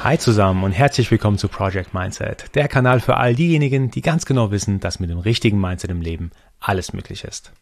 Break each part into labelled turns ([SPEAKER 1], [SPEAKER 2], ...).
[SPEAKER 1] Hi zusammen und herzlich willkommen zu Project Mindset, der Kanal für all diejenigen, die ganz genau wissen, dass mit dem richtigen Mindset im Leben alles möglich ist.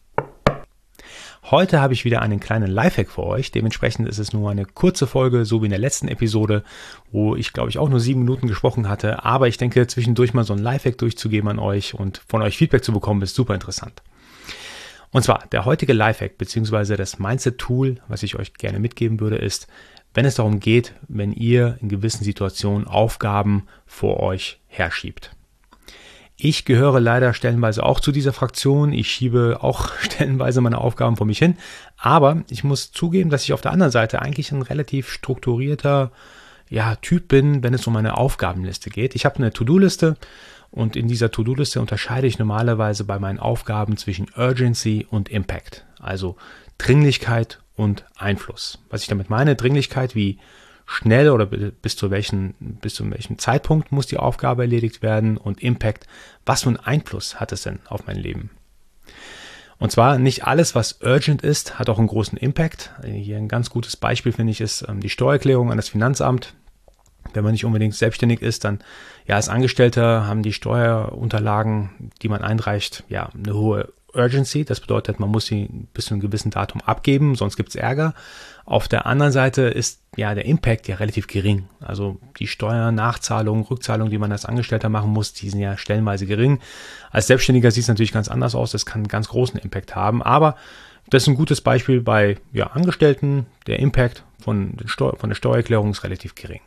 [SPEAKER 1] Heute habe ich wieder einen kleinen Lifehack für euch, dementsprechend ist es nur eine kurze Folge, so wie in der letzten Episode, wo ich glaube ich auch nur 7 Minuten gesprochen hatte, aber ich denke zwischendurch mal so ein Lifehack durchzugeben an euch und von euch Feedback zu bekommen, ist super interessant. Und zwar der heutige Lifehack bzw. das Mindset-Tool, was ich euch gerne mitgeben würde, ist, wenn es darum geht, wenn ihr in gewissen Situationen Aufgaben vor euch herschiebt. Ich gehöre leider stellenweise auch zu dieser Fraktion. Ich schiebe auch stellenweise meine Aufgaben vor mich hin. Aber ich muss zugeben, dass ich auf der anderen Seite eigentlich ein relativ strukturierter Typ bin, wenn es um meine Aufgabenliste geht. Ich habe eine To-Do-Liste und in dieser To-Do-Liste unterscheide ich normalerweise bei meinen Aufgaben zwischen Urgency und Impact. Also Dringlichkeit und Einfluss. Was ich damit meine, Dringlichkeit, wie schnell oder bis zu welchem Zeitpunkt muss die Aufgabe erledigt werden, und Impact, was für einen Einfluss hat es denn auf mein Leben? Und zwar nicht alles, was urgent ist, hat auch einen großen Impact. Hier ein ganz gutes Beispiel, finde ich, ist die Steuererklärung an das Finanzamt. Wenn man nicht unbedingt selbstständig ist, dann als Angestellter haben die Steuerunterlagen, die man einreicht, eine hohe Urgency. Das bedeutet, man muss sie bis zu einem gewissen Datum abgeben, sonst gibt es Ärger. Auf der anderen Seite ist der Impact relativ gering. Also die Steuernachzahlung, Rückzahlung, die man als Angestellter machen muss, die sind stellenweise gering. Als Selbstständiger sieht es natürlich ganz anders aus. Das kann einen ganz großen Impact haben. Aber das ist ein gutes Beispiel bei Angestellten. Der Impact von der Steuererklärung ist relativ gering.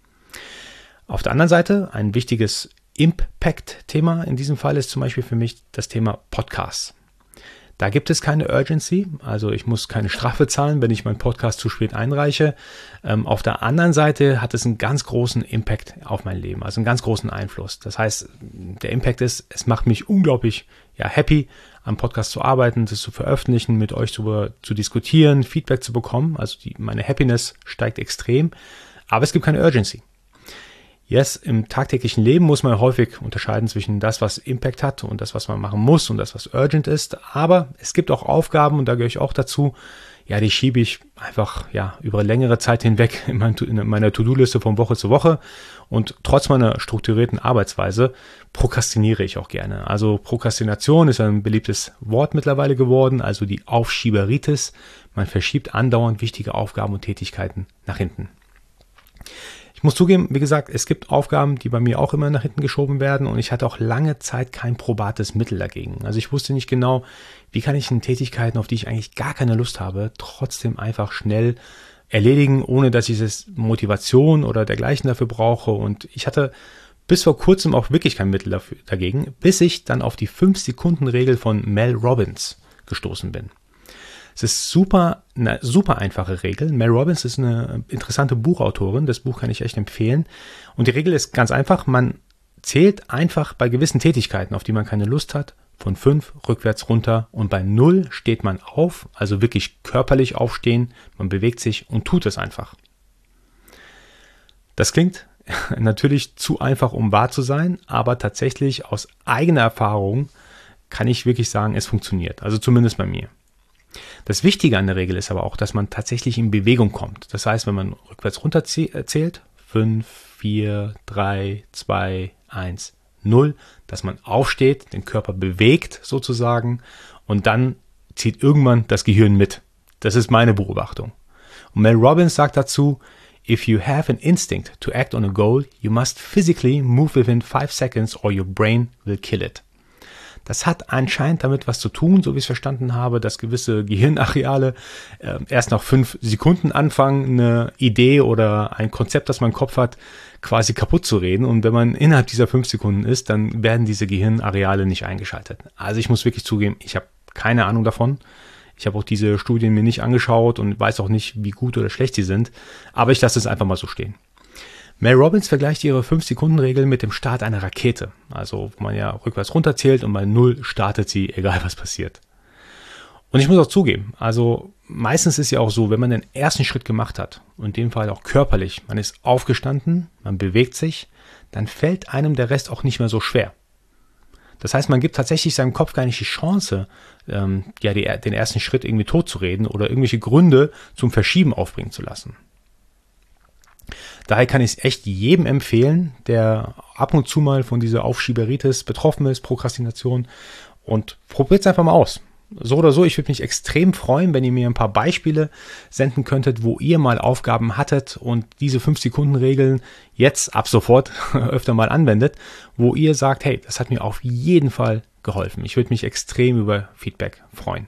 [SPEAKER 1] Auf der anderen Seite ein wichtiges Impact-Thema in diesem Fall ist zum Beispiel für mich das Thema Podcasts. Da gibt es keine Urgency, also ich muss keine Strafe zahlen, wenn ich meinen Podcast zu spät einreiche. Auf der anderen Seite hat es einen ganz großen Impact auf mein Leben, also einen ganz großen Einfluss. Das heißt, der Impact ist, es macht mich unglaublich happy, am Podcast zu arbeiten, das zu veröffentlichen, mit euch zu diskutieren, Feedback zu bekommen. Also meine Happiness steigt extrem, aber es gibt keine Urgency. Yes, im tagtäglichen Leben muss man häufig unterscheiden zwischen das, was Impact hat, und das, was man machen muss, und das, was urgent ist. Aber es gibt auch Aufgaben, und da gehöre ich auch dazu, die schiebe ich einfach über längere Zeit hinweg in meiner To-Do-Liste von Woche zu Woche. Und trotz meiner strukturierten Arbeitsweise prokrastiniere ich auch gerne. Also Prokrastination ist ein beliebtes Wort mittlerweile geworden, also die Aufschieberitis. Man verschiebt andauernd wichtige Aufgaben und Tätigkeiten nach hinten. Ich muss zugeben, wie gesagt, es gibt Aufgaben, die bei mir auch immer nach hinten geschoben werden, und ich hatte auch lange Zeit kein probates Mittel dagegen. Also ich wusste nicht genau, wie kann ich in Tätigkeiten, auf die ich eigentlich gar keine Lust habe, trotzdem einfach schnell erledigen, ohne dass ich Motivation oder dergleichen dafür brauche. Und ich hatte bis vor kurzem auch wirklich kein Mittel dagegen, bis ich dann auf die 5-Sekunden-Regel von Mel Robbins gestoßen bin. Es ist eine super einfache Regel. Mel Robbins ist eine interessante Buchautorin. Das Buch kann ich echt empfehlen. Und die Regel ist ganz einfach. Man zählt einfach bei gewissen Tätigkeiten, auf die man keine Lust hat, von 5 rückwärts runter. Und bei 0 steht man auf, also wirklich körperlich aufstehen. Man bewegt sich und tut es einfach. Das klingt natürlich zu einfach, um wahr zu sein. Aber tatsächlich aus eigener Erfahrung kann ich wirklich sagen, es funktioniert. Also zumindest bei mir. Das Wichtige an der Regel ist aber auch, dass man tatsächlich in Bewegung kommt. Das heißt, wenn man rückwärts runter zählt, 5, 4, 3, 2, 1, 0, dass man aufsteht, den Körper bewegt sozusagen, und dann zieht irgendwann das Gehirn mit. Das ist meine Beobachtung. Und Mel Robbins sagt dazu, if you have an instinct to act on a goal, you must physically move within 5 seconds or your brain will kill it. Das hat anscheinend damit was zu tun, so wie ich es verstanden habe, dass gewisse Gehirnareale erst nach 5 Sekunden anfangen, eine Idee oder ein Konzept, das man im Kopf hat, quasi kaputt zu reden. Und wenn man innerhalb dieser 5 Sekunden ist, dann werden diese Gehirnareale nicht eingeschaltet. Also ich muss wirklich zugeben, ich habe keine Ahnung davon. Ich habe auch diese Studien mir nicht angeschaut und weiß auch nicht, wie gut oder schlecht sie sind. Aber ich lasse es einfach mal so stehen. Mel Robbins vergleicht ihre 5-Sekunden-Regel mit dem Start einer Rakete. Also wo man rückwärts runterzählt und bei 0 startet sie, egal was passiert. Und ich muss auch zugeben, also meistens ist ja auch so, wenn man den ersten Schritt gemacht hat, und in dem Fall auch körperlich, man ist aufgestanden, man bewegt sich, dann fällt einem der Rest auch nicht mehr so schwer. Das heißt, man gibt tatsächlich seinem Kopf gar nicht die Chance, den ersten Schritt irgendwie totzureden oder irgendwelche Gründe zum Verschieben aufbringen zu lassen. Daher kann ich es echt jedem empfehlen, der ab und zu mal von dieser Aufschieberitis betroffen ist, Prokrastination, und probiert es einfach mal aus. So oder so, ich würde mich extrem freuen, wenn ihr mir ein paar Beispiele senden könntet, wo ihr mal Aufgaben hattet und diese 5-Sekunden-Regeln jetzt ab sofort öfter mal anwendet, wo ihr sagt, hey, das hat mir auf jeden Fall geholfen. Ich würde mich extrem über Feedback freuen.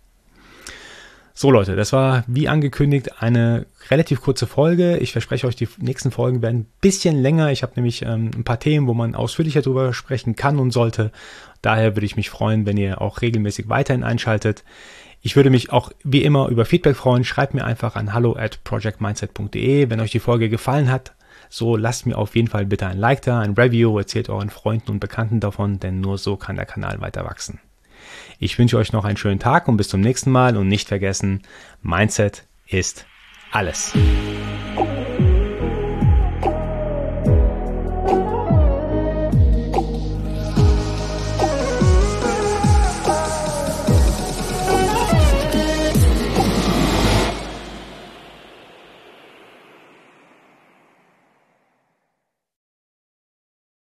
[SPEAKER 1] So Leute, das war wie angekündigt eine relativ kurze Folge. Ich verspreche euch, die nächsten Folgen werden ein bisschen länger. Ich habe nämlich ein paar Themen, wo man ausführlicher drüber sprechen kann und sollte. Daher würde ich mich freuen, wenn ihr auch regelmäßig weiterhin einschaltet. Ich würde mich auch wie immer über Feedback freuen. Schreibt mir einfach an hallo@projectmindset.de, wenn euch die Folge gefallen hat. So lasst mir auf jeden Fall bitte ein Like da, ein Review, erzählt euren Freunden und Bekannten davon, denn nur so kann der Kanal weiter wachsen. Ich wünsche euch noch einen schönen Tag und bis zum nächsten Mal und nicht vergessen, Mindset ist alles.